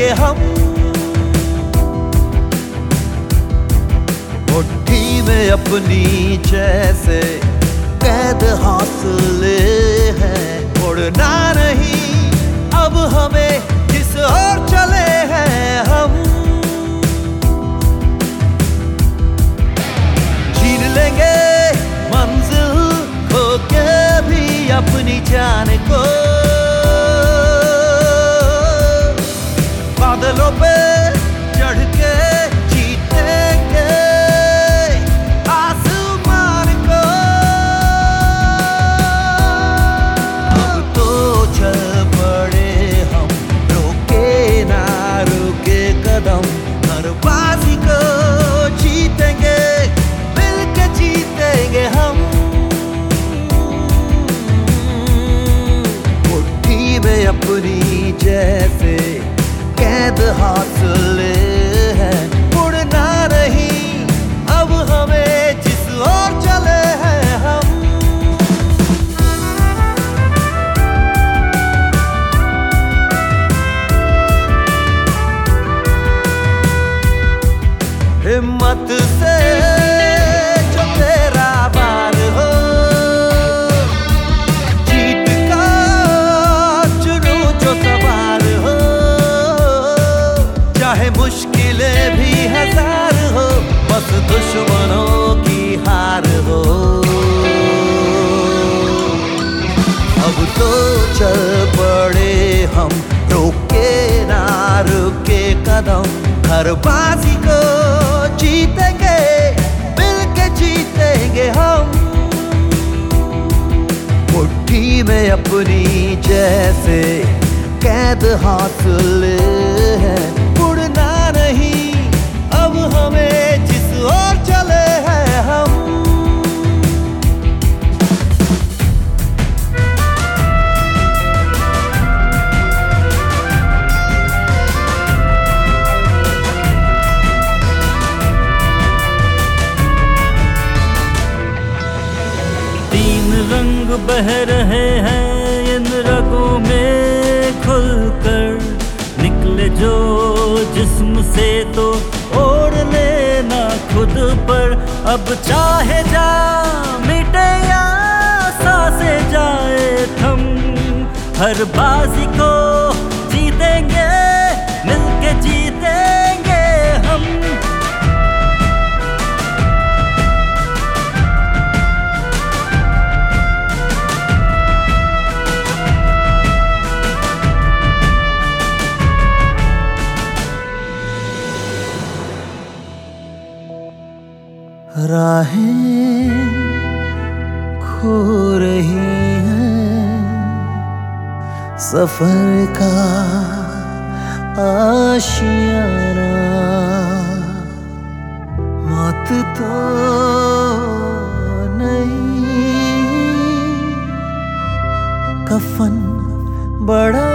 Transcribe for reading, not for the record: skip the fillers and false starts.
जीतेंगे हम। मुट्ठी में अपनी जैसे कैद हौसले हैं, उड़ना नहीं अब हमें जिस ओर चले हैं हम। छीन लेंगे मंजिल खो के भी अपनी जान को, बादलों पे चढ़ के जीतेंगे आसमान को। अब तो चल पड़े हम, रोके ना रुके कदम, हर बाजी को जीतेंगे, मिलके जीतेंगे हम। मुट्ठी में अपनी जैसे कैद हौसले हैं, उड़ना नहीं अब हमें जिस ओर चले हैं हम। हिम्मत से जो तेरा वार हो, जीत का चुनू जो सवार हो, चाहे मुश्किलें भी हजार हो, बस दुश्मनों की हार हो। अब तो चल पड़े हम, रोके ना रुके कदम, हर बाजी को जीतेंगे, मिलके जीतेंगे हम। मुट्ठी में अपनी जैसे कैद हौसले हैं, उड़ना नहीं अब हमें जिस ओर चले हैं हम। तीन रंग बह रहे हैं इन रगों में खुलकर, निकले जो जिस्म से तो ओढ़ लेना खुद पर। अब चाहे जा मिटे या सांसें जाए थम, हर बाजी को जीतेंगे, मिलके जीतेंगे हम। राहें खो रही हैं, सफर का आशियाना, मौत तो नहीं, कफन बड़ा